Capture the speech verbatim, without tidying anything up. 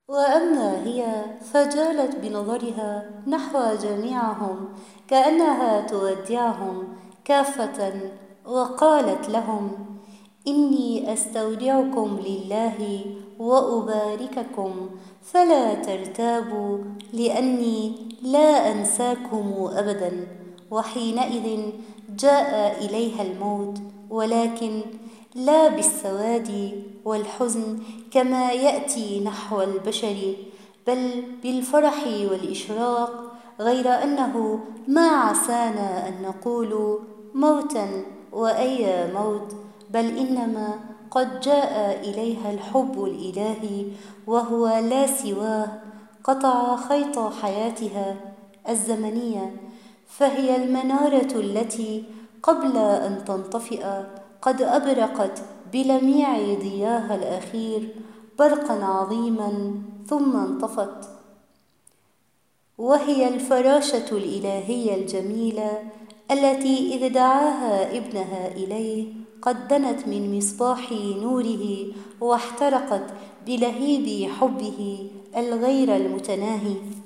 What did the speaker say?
وأما هي فجالت بنظرها نحو جميعهم كأنها تودعهم كافة، وقالت لهم: إني أستودعكم لله وأبارككم، فلا ترتابوا، لأني لا أنساكم أبدا. وحينئذ جاء إليها الموت، ولكن لا بالسواد والحزن كما يأتي نحو البشر، بل بالفرح والإشراق، غير أنه ما عسانا أن نقول موتا وأي موت، بل إنما قد جاء إليها الحب الإلهي، وهو لا سواه، قطع خيط حياتها الزمنية، فهي المنارة التي قبل أن تنطفئ قد أبرقت بلميع ضياها الأخير برقا عظيما ثم انطفت. وهي الفراشة الإلهية الجميلة التي إذ دعاها ابنها إليه قد دنت من مصباح نوره واحترقت بلهيب حبه الغير المتناهي.